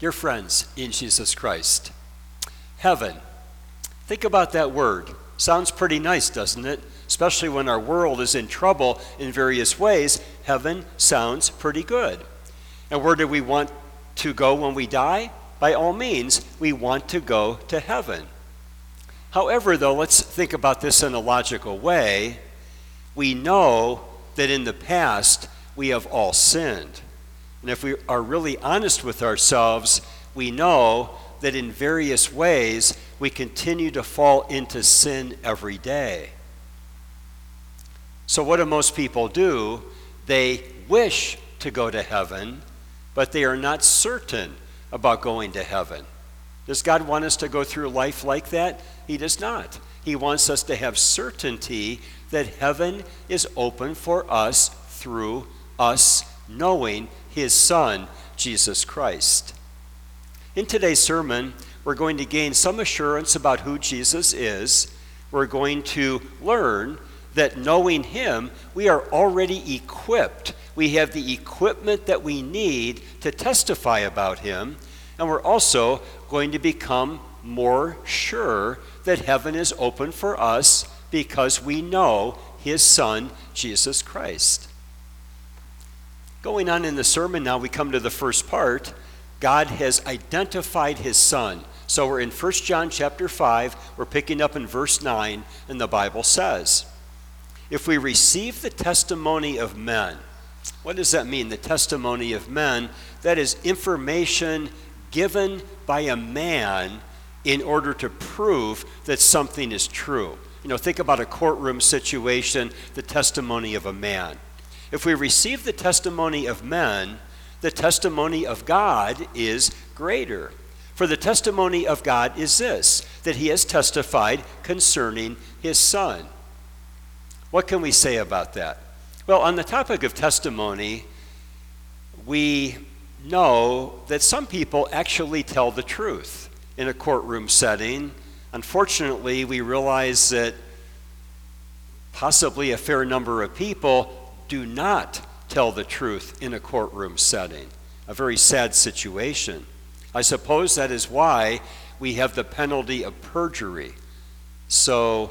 Dear friends in Jesus Christ, heaven. Think about that word. Sounds pretty nice, doesn't it? Especially when our world is in trouble in various ways, heaven sounds pretty good. And where do we want to go when we die? By all means, we want to go to heaven. However, though, let's think about this in a logical way. We know that in the past, we have all sinned. And if we are really honest with ourselves, we know that in various ways, we continue to fall into sin every day. So what do most people do? They wish to go to heaven, but they are not certain about going to heaven. Does God want us to go through life like that? He does not. He wants us to have certainty that heaven is open for us through us knowing His Son, Jesus Christ. In today's sermon, we're going to gain some assurance about who Jesus is. We're going to learn that knowing Him, we are already equipped. We have the equipment that we need to testify about Him. And we're also going to become more sure that heaven is open for us because we know His Son, Jesus Christ. Going on in the sermon now, we come to the first part. God has identified His Son. So we're in 1 John chapter 5. We're picking up in verse 9, and the Bible says, if we receive the testimony of men, what does that mean, the testimony of men? That is information given by a man in order to prove that something is true. Think about a courtroom situation, the testimony of a man. If we receive the testimony of men, the testimony of God is greater. For the testimony of God is this, that He has testified concerning His Son. What can we say about that? Well, on the topic of testimony, we know that some people actually tell the truth in a courtroom setting. Unfortunately, we realize that possibly a fair number of people do not tell the truth in a courtroom setting. A very sad situation. I suppose that is why we have the penalty of perjury. So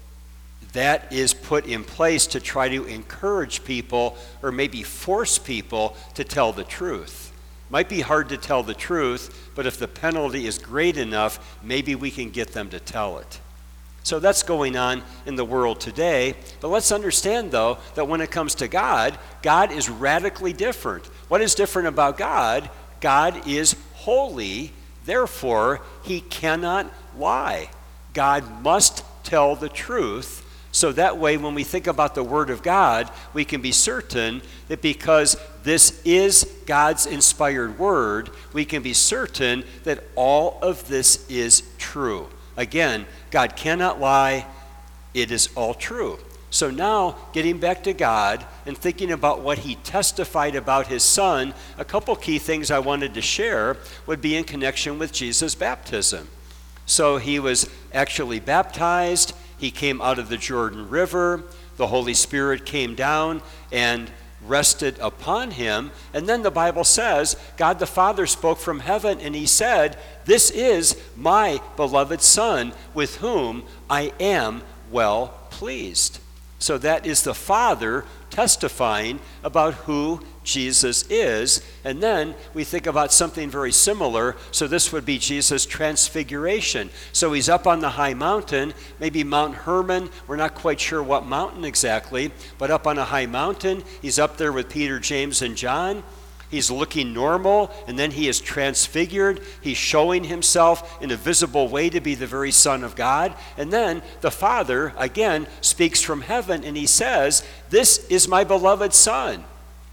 that is put in place to try to encourage people or maybe force people to tell the truth. Might be hard to tell the truth, but if the penalty is great enough, maybe we can get them to tell it. So that's going on in the world today. But let's understand, though, that when it comes to God, God is radically different. What is different about God? God is holy, therefore He cannot lie. God must tell the truth. So that way, when we think about the Word of God, we can be certain that because this is God's inspired Word, we can be certain that all of this is true. Again, God cannot lie. It is all true. So now, getting back to God and thinking about what He testified about His Son, a couple key things I wanted to share would be in connection with Jesus' baptism. So He was actually baptized. He came out of the Jordan River. The Holy Spirit came down and rested upon Him. And then the Bible says, God the Father spoke from heaven and He said, this is my beloved Son with whom I am well pleased. So that is the Father testifying about who Jesus is. And then we think about something very similar. So this would be Jesus' transfiguration. So He's up on the high mountain, maybe Mount Hermon. We're not quite sure what mountain exactly, but up on a high mountain. He's up there with Peter, James, and John. He's looking normal, and then He is transfigured. He's showing Himself in a visible way to be the very Son of God. And then the Father, again, speaks from heaven, and He says, this is my beloved Son.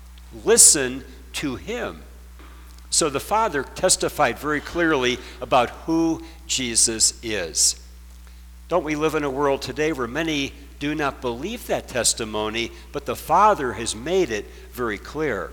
Listen to Him. So the Father testified very clearly about who Jesus is. Don't we live in a world today where many do not believe that testimony, but the Father has made it very clear.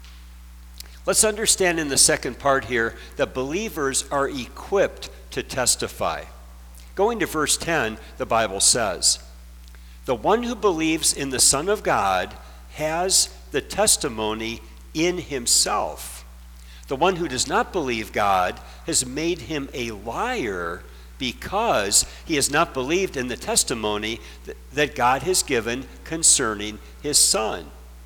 Let's understand in the second part here that believers are equipped to testify. Going to verse 10, the Bible says, the one who believes in the Son of God has the testimony in himself. The one who does not believe God has made him a liar because he has not believed in the testimony that God has given concerning his Son.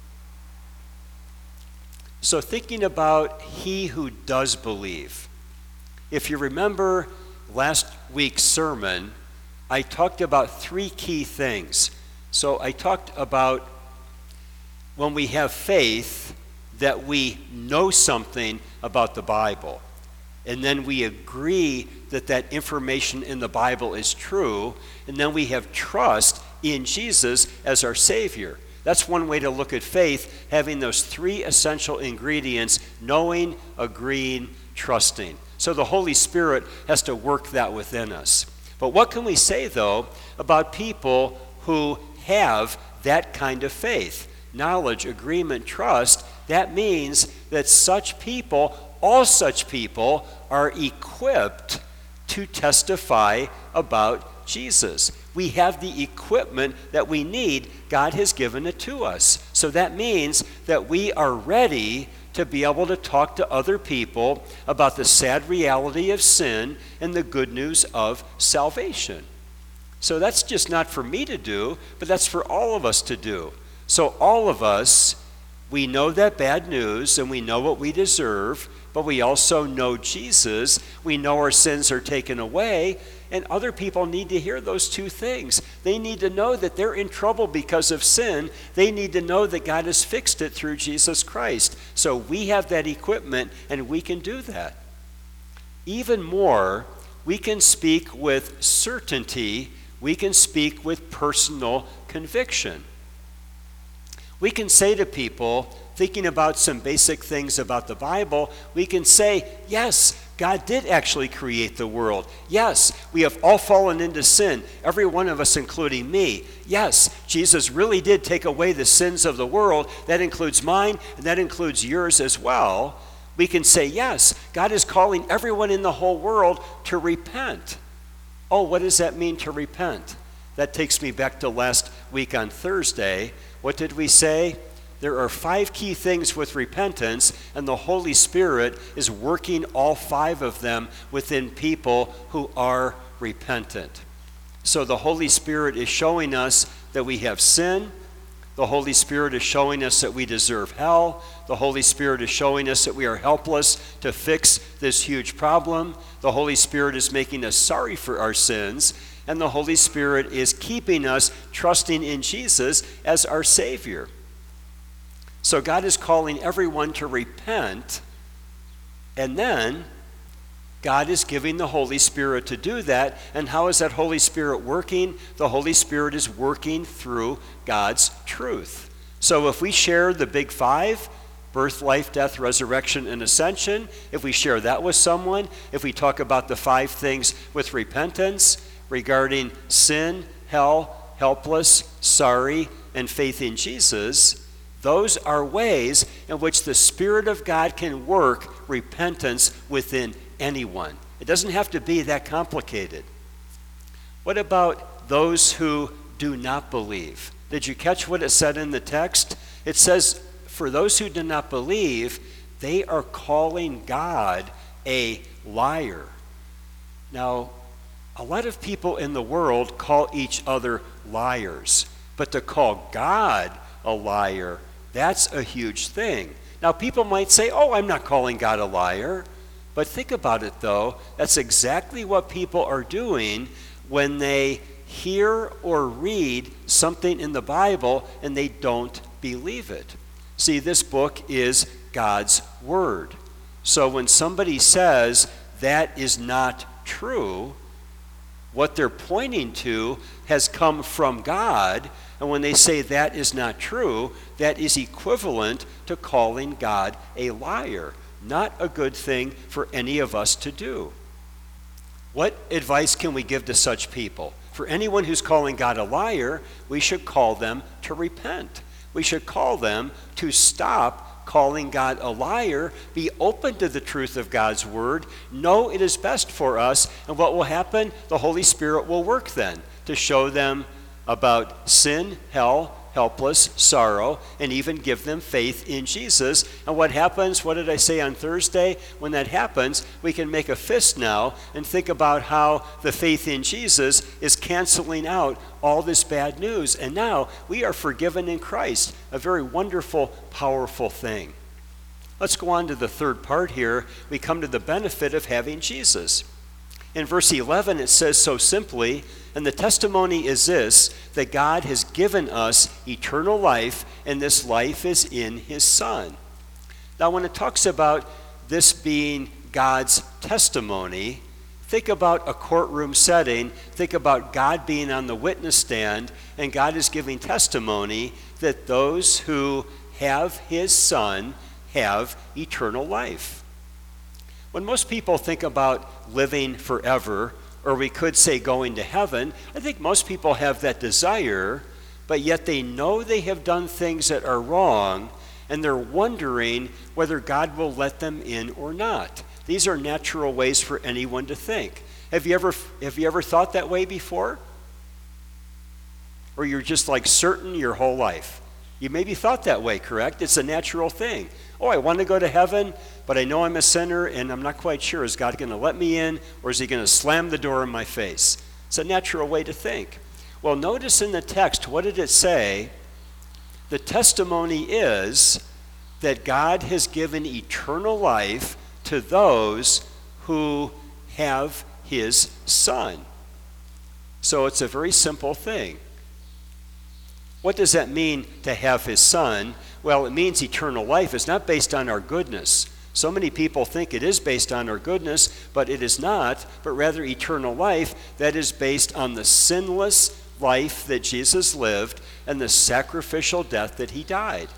So thinking about he who does believe. If you remember last week's sermon, I talked about three key things. So I talked about when we have faith that we know something about the Bible, and then we agree that that information in the Bible is true, and then we have trust in Jesus as our Savior. That's one way to look at faith, having those three essential ingredients: knowing, agreeing, trusting. So the Holy Spirit has to work that within us. But what can we say, though, about people who have that kind of faith? Knowledge, agreement, trust. That means that such people, all such people, are equipped to testify about Jesus. We have the equipment that we need. God has given it to us. So that means that we are ready to be able to talk to other people about the sad reality of sin and the good news of salvation. So that's just not for me to do, but that's for all of us to do. So all of us, we know that bad news and we know what we deserve, but we also know Jesus. We know our sins are taken away, and other people need to hear those two things. They need to know that they're in trouble because of sin. They need to know that God has fixed it through Jesus Christ. So we have that equipment, and we can do that. Even more, we can speak with certainty. We can speak with personal conviction. We can say to people, thinking about some basic things about the Bible, we can say, yes, God did actually create the world. Yes, we have all fallen into sin, every one of us, including me. Yes, Jesus really did take away the sins of the world. That includes mine, and that includes yours as well. We can say, yes, God is calling everyone in the whole world to repent. Oh, what does that mean, to repent? That takes me back to last week on Thursday. What did we say? There are 5 key things with repentance, and the Holy Spirit is working all 5 of them within people who are repentant. So the Holy Spirit is showing us that we have sin. The Holy Spirit is showing us that we deserve hell. The Holy Spirit is showing us that we are helpless to fix this huge problem. The Holy Spirit is making us sorry for our sins. And the Holy Spirit is keeping us trusting in Jesus as our Savior. So God is calling everyone to repent, and then God is giving the Holy Spirit to do that. And how is that Holy Spirit working? The Holy Spirit is working through God's truth. So if we share the big 5, birth, life, death, resurrection, and ascension, if we share that with someone, if we talk about the 5 things with repentance regarding sin, hell, helpless, sorry, and faith in Jesus, those are ways in which the Spirit of God can work repentance within anyone. It doesn't have to be that complicated. What about those who do not believe? Did you catch what it said in the text? It says, for those who do not believe, they are calling God a liar. Now, a lot of people in the world call each other liars, but to call God a liar, that's a huge thing. Now, people might say, oh, I'm not calling God a liar. But think about it, though. That's exactly what people are doing when they hear or read something in the Bible and they don't believe it. See, this book is God's Word. So when somebody says that is not true, what they're pointing to has come from God. And when they say that is not true, that is equivalent to calling God a liar. Not a good thing for any of us to do. What advice can we give to such people? For anyone who's calling God a liar, we should call them to repent. We should call them to stop calling God a liar, be open to the truth of God's word, know it is best for us, and what will happen? The Holy Spirit will work then to show them about sin, hell, helpless, sorrow, and even give them faith in Jesus. And what happens, what did I say on Thursday? When that happens, we can make a fist now and think about how the faith in Jesus is canceling out all this bad news. And now we are forgiven in Christ, a very wonderful, powerful thing. Let's go on to the third part here. We come to the benefit of having Jesus. In verse 11, it says so simply, and the testimony is this, that God has given us eternal life, and this life is in his Son. Now, when it talks about this being God's testimony, think about a courtroom setting. Think about God being on the witness stand, and God is giving testimony that those who have his Son have eternal life. When most people think about living forever, or we could say going to heaven, I think most people have that desire, but yet they know they have done things that are wrong, and they're wondering whether God will let them in or not. These are natural ways for anyone to think. Have you ever thought that way before? Or you're just like certain your whole life? You maybe thought that way, correct? It's a natural thing. Oh, I want to go to heaven, but I know I'm a sinner, and I'm not quite sure. Is God going to let me in, or is he going to slam the door in my face? It's a natural way to think. Well, notice in the text, what did it say? The testimony is that God has given eternal life to those who have his Son. So it's a very simple thing. What does that mean to have his Son? Well, it means eternal life is not based on our goodness. So many people think it is based on our goodness, but it is not, but rather eternal life that is based on the sinless life that Jesus lived and the sacrificial death that he died.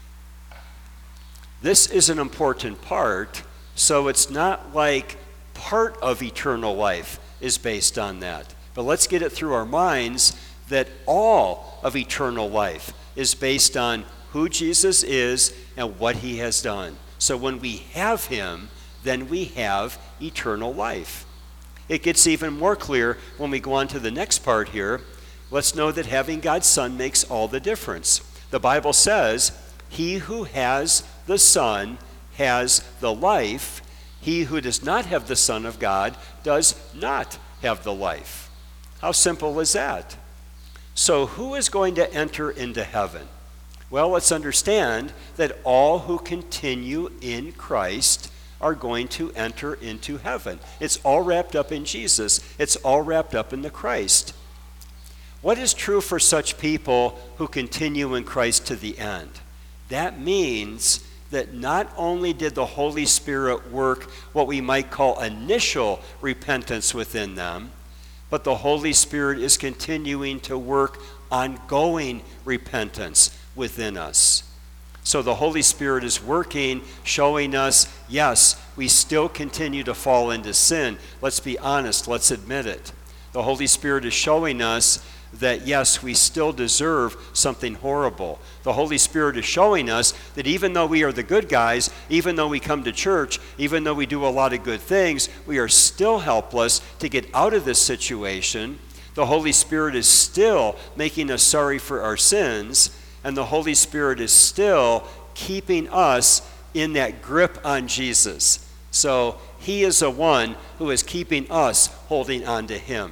This is an important part, so it's not like part of eternal life is based on that. But let's get it through our minds that all of eternal life is based on who Jesus is and what he has done. So when we have him, then we have eternal life. It gets even more clear when we go on to the next part here. Let's know that having God's Son makes all the difference. The Bible says, he who has the Son has the life. He who does not have the Son of God does not have the life. How simple is that? So who is going to enter into heaven? Well, let's understand that all who continue in Christ are going to enter into heaven. It's all wrapped up in Jesus. It's all wrapped up in the Christ. What is true for such people who continue in Christ to the end? That means that not only did the Holy Spirit work what we might call initial repentance within them, but the Holy Spirit is continuing to work ongoing repentance within us. So the Holy Spirit is working, showing us, yes, we still continue to fall into sin. Let's be honest, let's admit it. The Holy Spirit is showing us that, yes, we still deserve something horrible. The Holy Spirit is showing us that even though we are the good guys, even though we come to church, even though we do a lot of good things, we are still helpless to get out of this situation. The Holy Spirit is still making us sorry for our sins, and the Holy Spirit is still keeping us in that grip on Jesus. So he is the one who is keeping us holding on to him.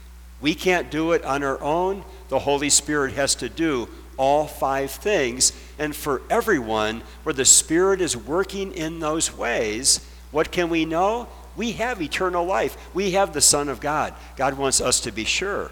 We can't do it on our own. The Holy Spirit has to do all five things. And for everyone where the Spirit is working in those ways, what can we know? We have eternal life. We have the Son of God. God wants us to be sure.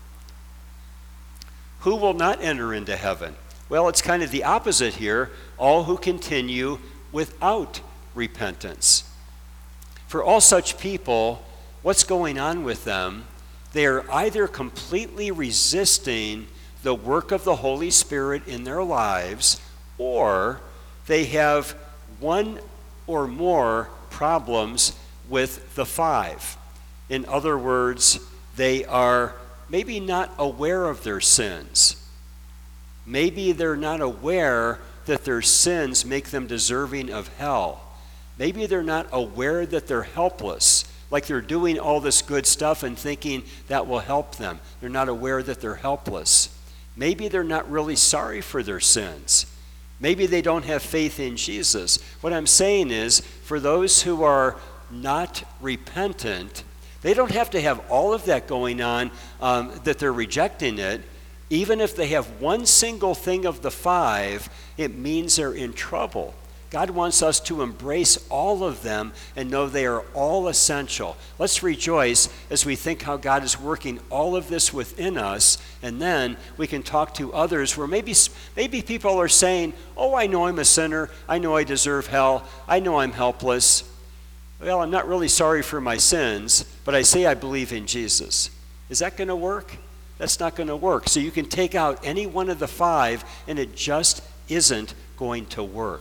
Who will not enter into heaven? Well, it's kind of the opposite here. All who continue without repentance. For all such people, what's going on with them? They are either completely resisting the work of the Holy Spirit in their lives, or they have one or more problems with the five. In other words, they are maybe not aware of their sins. Maybe they're not aware that their sins make them deserving of hell. Maybe they're not aware that they're helpless, like they're doing all this good stuff and thinking that will help them. They're not aware that they're helpless. Maybe they're not really sorry for their sins. Maybe they don't have faith in Jesus. What I'm saying is, for those who are not repentant, they don't have to have all of that going on, that they're rejecting it. Even if they have one single thing of the 5, it means they're in trouble. God wants us to embrace all of them and know they are all essential. Let's rejoice as we think how God is working all of this within us, and then we can talk to others where maybe people are saying, oh, I know I'm a sinner. I know I deserve hell. I know I'm helpless. Well, I'm not really sorry for my sins, but I say I believe in Jesus. Is that going to work? That's not going to work. So you can take out any one of the 5, and it just isn't going to work.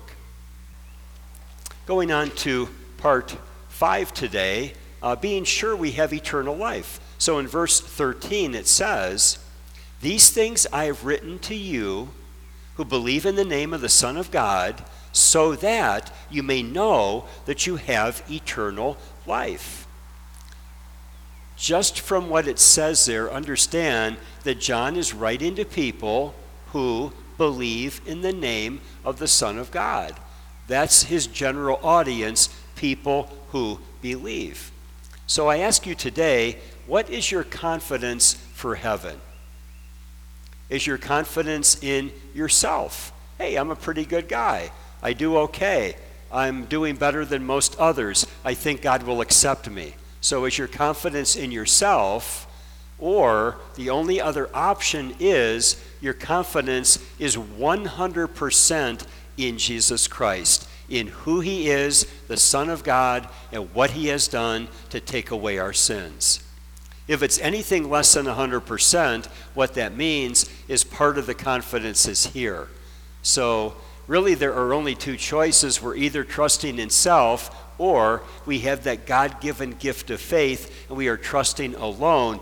Going on to part 5 today, being sure we have eternal life. So in verse 13 it says, "These things I have written to you who believe in the name of the Son of God, so that you may know that you have eternal life." Just from what it says there, understand that John is writing to people who believe in the name of the Son of God. That's his general audience, people who believe. So I ask you today, what is your confidence for heaven? Is your confidence in yourself? Hey, I'm a pretty good guy. I do okay. I'm doing better than most others. I think God will accept me. So is your confidence in yourself, or the only other option is your confidence is 100% in Jesus Christ, in who he is, the Son of God, and what he has done to take away our sins. If it's anything less than 100%, what that means is part of the confidence is here. So really there are only 2 choices. We're either trusting in self, or we have that God-given gift of faith, and we are trusting alone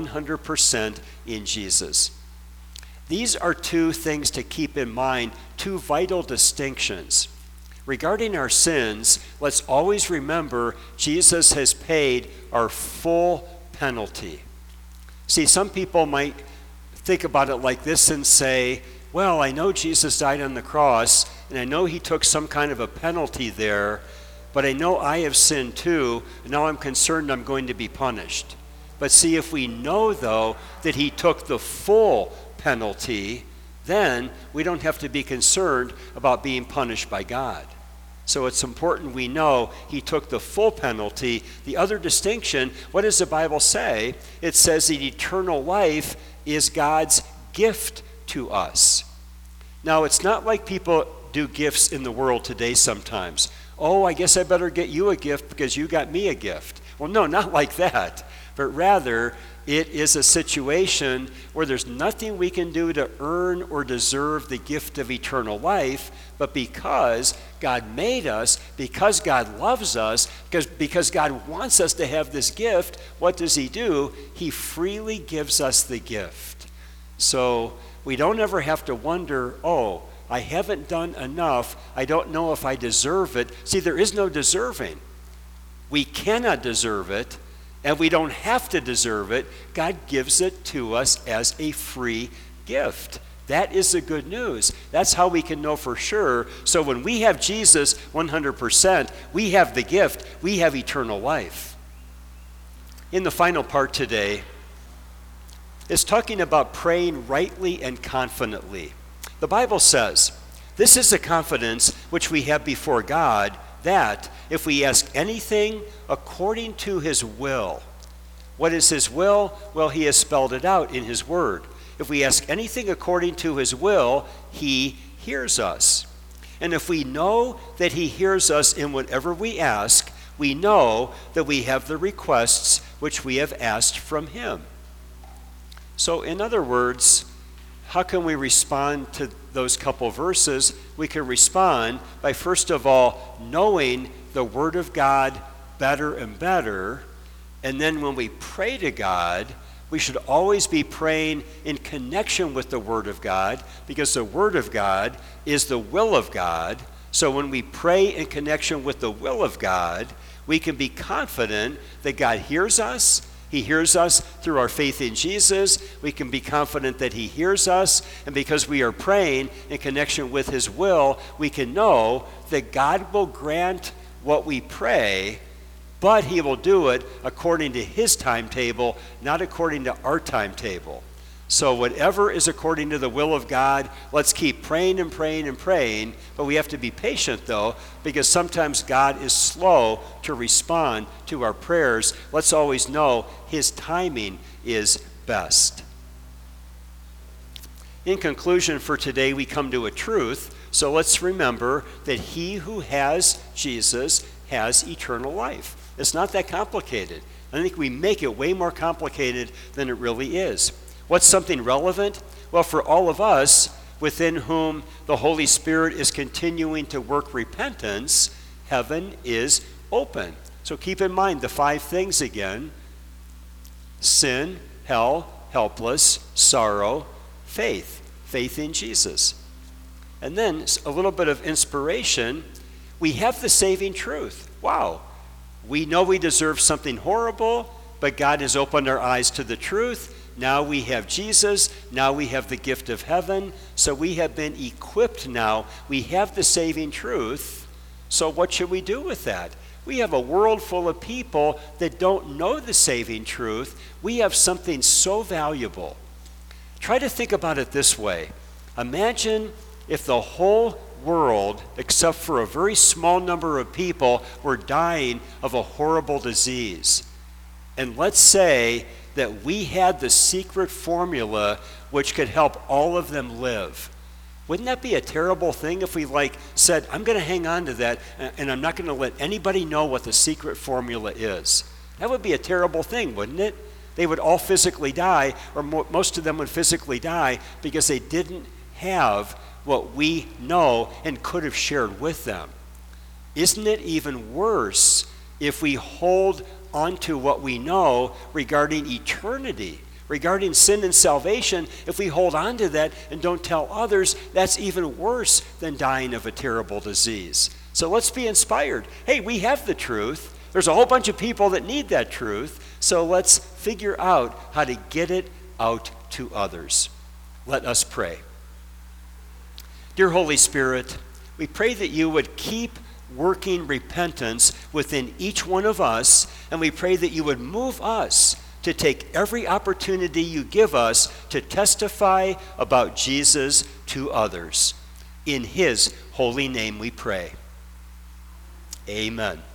100% in Jesus. These are 2 things to keep in mind, 2 vital distinctions. Regarding our sins, let's always remember Jesus has paid our full penalty. See, some people might think about it like this and say, well, I know Jesus died on the cross, and I know he took some kind of a penalty there, but I know I have sinned too, and now I'm concerned I'm going to be punished. But see, if we know, though, that he took the full penalty, then we don't have to be concerned about being punished by God. So it's important we know he took the full penalty. The other distinction, what does the Bible say? It says that eternal life is God's gift to us. Now, it's not like people do gifts in the world today sometimes. Oh, I guess I better get you a gift because you got me a gift. Well, no, not like that. But rather, it is a situation where there's nothing we can do to earn or deserve the gift of eternal life, but because God made us, because God loves us, because God wants us to have this gift, what does he do? He freely gives us the gift. So we don't ever have to wonder, oh, I haven't done enough. I don't know if I deserve it. See, there is no deserving. We cannot deserve it, and we don't have to deserve it. God gives it to us as a free gift. That is the good news. That's how we can know for sure. So when we have Jesus 100%, we have the gift. We have eternal life. In the final part today, it's talking about praying rightly and confidently. The Bible says, "This is the confidence which we have before God, that if we ask anything according to his will." What is his will? Well, he has spelled it out in his word. If we ask anything according to his will, he hears us. And if we know that he hears us in whatever we ask, we know that we have the requests which we have asked from him. So in other words, how can we respond to those couple verses? We can respond by, first of all, knowing the Word of God better and better. And then when we pray to God, we should always be praying in connection with the Word of God, because the Word of God is the will of God. So when we pray in connection with the will of God, we can be confident that God hears us He hears us through our faith in Jesus. We can be confident that he hears us. And because we are praying in connection with his will, we can know that God will grant what we pray, but he will do it according to his timetable, not according to our timetable. So whatever is according to the will of God, let's keep praying and praying and praying. But we have to be patient, though, because sometimes God is slow to respond to our prayers. Let's always know his timing is best. In conclusion for today, we come to a truth. So let's remember that he who has Jesus has eternal life. It's not that complicated. I think we make it way more complicated than it really is. What's something relevant? Well, for all of us within whom the Holy Spirit is continuing to work repentance, heaven is open. So keep in mind the 5 things again: sin, hell, helpless, sorrow, faith. Faith in Jesus. And then a little bit of inspiration. We have the saving truth. Wow. We know we deserve something horrible, but God has opened our eyes to the truth. Now we have Jesus. Now we have the gift of heaven. So we have been equipped now. We have the saving truth. So what should we do with that? We have a world full of people that don't know the saving truth. We have something so valuable. Try to think about it this way. Imagine if the whole world, except for a very small number of people, were dying of a horrible disease. And let's say that we had the secret formula which could help all of them live. Wouldn't that be a terrible thing if we said, I'm going to hang on to that and I'm not going to let anybody know what the secret formula is? That would be a terrible thing, wouldn't it? They would all physically die, or most of them would physically die because they didn't have what we know and could have shared with them. Isn't it even worse if we hold onto what we know regarding eternity, regarding sin and salvation? If we hold on to that and don't tell others, that's even worse than dying of a terrible disease. So let's be inspired. Hey, we have the truth. There's a whole bunch of people that need that truth. So let's figure out how to get it out to others. Let us pray. Dear Holy Spirit, we pray that you would keep working repentance within each one of us, and we pray that you would move us to take every opportunity you give us to testify about Jesus to others. In his holy name we pray. Amen.